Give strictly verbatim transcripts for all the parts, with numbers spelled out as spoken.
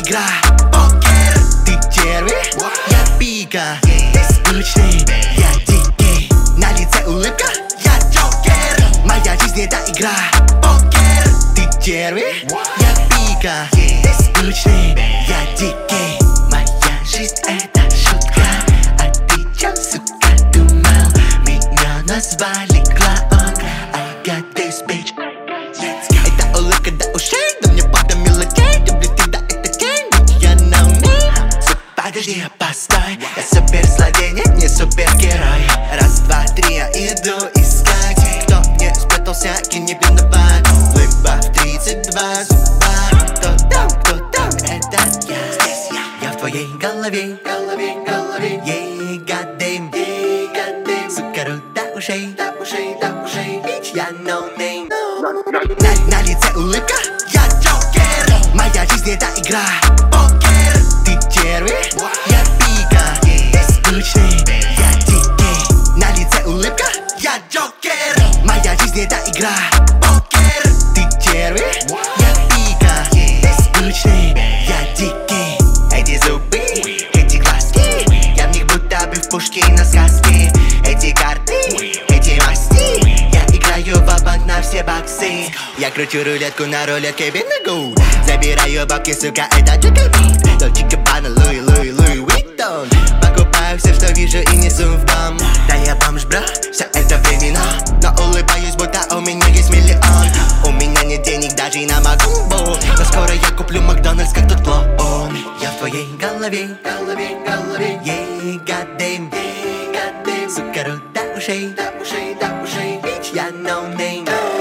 игра. Покер. Ты черви, я пика. Ты скучный, я дикий. На лице улыбка, я Джокер. Моя жизнь это игра. Покер. Ты черви, я пика. Ты скучный, я дикий. Моя жизнь это шутка. А ты чё, сука, думал? Меня назвали клоун. I got this bitch. Это улыбка до ушей, да мне пада мелочей. Люблю тебя, это тень, ведь я no name. Суп, подожди, постой. Я суперзлодей, нет, не супергерой. Раз, два, три, я иду искать. Кто не спрятался, кинь не виноват. Либо в тридцать два зуба. Кто там, кто там, это я. Здесь я, я в твоей голове. Голове, голове. Ей, goddamn, ей, goddamn. Сука, рот до ушей, до ушей, до ушей. Bitch, я no name. На, на лице улыбка, я Джокер. Моя жизнь это игра. Покер. Ты черви, я пика. Ты скучный, я дикий. На лице улыбка, я Джокер. Моя жизнь это игра. Покер. Ты черви, я пика. Ты скучный, я дикий. Эти зубы, эти глазки, я в них будто бы в пушке на сказке. Эти карты, эти масти, я играю ва-банк на все баксы. Я кручу рулетку на рулетке бинго. Забираю бабки, сука, это Джокер. Дольче Габбана, Луи, Луи, Луи Уиттон. Покупаю все, что вижу и несу в дом. Да я бомж, бро, все это временно. Но улыбаюсь, будто у меня есть миллион. У меня нет денег даже на Магумбу. Но скоро я куплю Макдональдс, как тот клоун. Я в твоей голове, голове, голове. Ей, goddamn, ей, goddamn. Сука, рот до ушей, до ушей, до ушей. Bitch, я no name.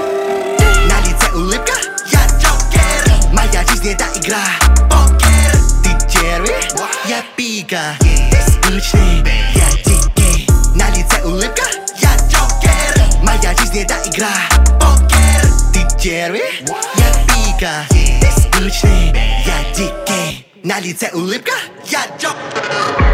На лице улыбка, я Джокер. Моя жизнь это игра. Покер. Ты черви, я пика. Ты скучный, я дикий. На лице улыбка, я Джокер. Моя жизнь это игра. Покер. Ты черви, я пика. Ты скучный, я дикий. На лице улыбка, я Джокер.